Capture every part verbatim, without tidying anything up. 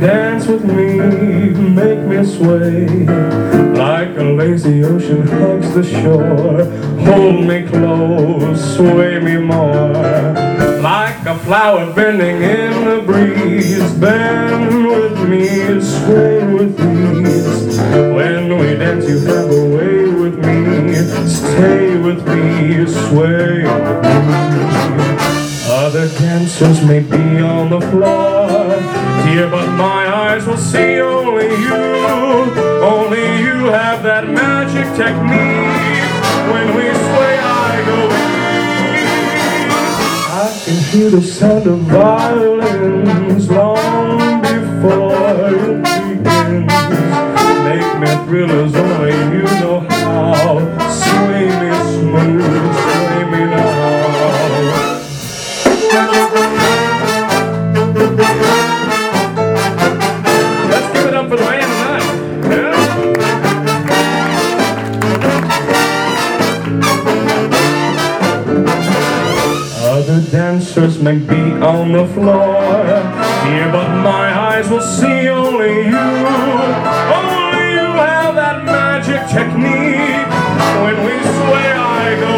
Dance with me, make me sway, like a lazy ocean hugs the shore. Hold me close, sway me more, like a flower bending in the breeze. Bend with me, sway with ease. When we dance you have a way with me. Stay with me, sway with me. Other dancers may be on the floor, dear, but my eyes will see only you. Only you have that magic technique. When we sway, I go weak. I can hear the sound of violins long before it begins. Make me thrill as only you know how. Sway me smooth, sway me now. Let's give it up for the man tonight. Yeah. Other dancers may be on the floor, dear, but my eyes will see only you. Only you have that magic technique. When we sway, I go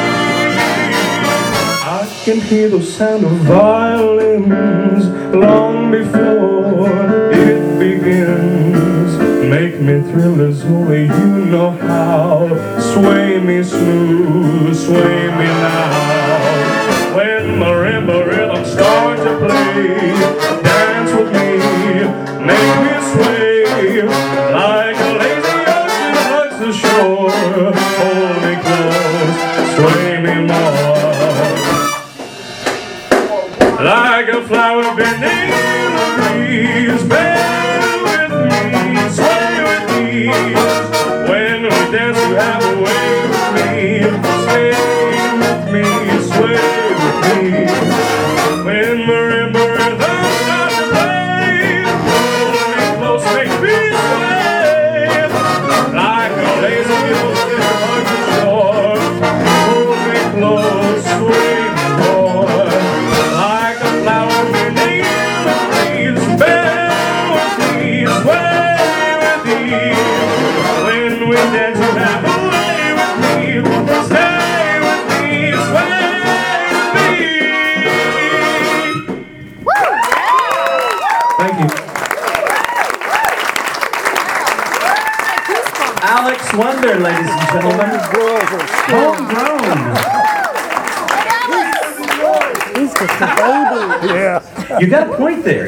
weak. I can hear the sound of violins long before it begins. Make me thrill as only you know how. Sway me smooth, sway me now. When marimba rhythm starts to play, dance with me, make me sway, like a lazy ocean hugs the shore. Hold me close, sway me more, like a flower bending in the breeze. Bend with me, sway with ease. When we dance you have a way with me. Sway with me, sway with me. When marimba rhythm starts to play, hold me close, make me sway, like a lazy ocean hugs the shore. Hold me close, sway me more, like a flower bending in the breeze. Bend with me, sway with ease. When we dance you have a way with me. Stay with me, sway with me. Thank you. Alex Wonder, ladies and gentlemen. Homegrown. He's just a baby. Yeah. You got a point there.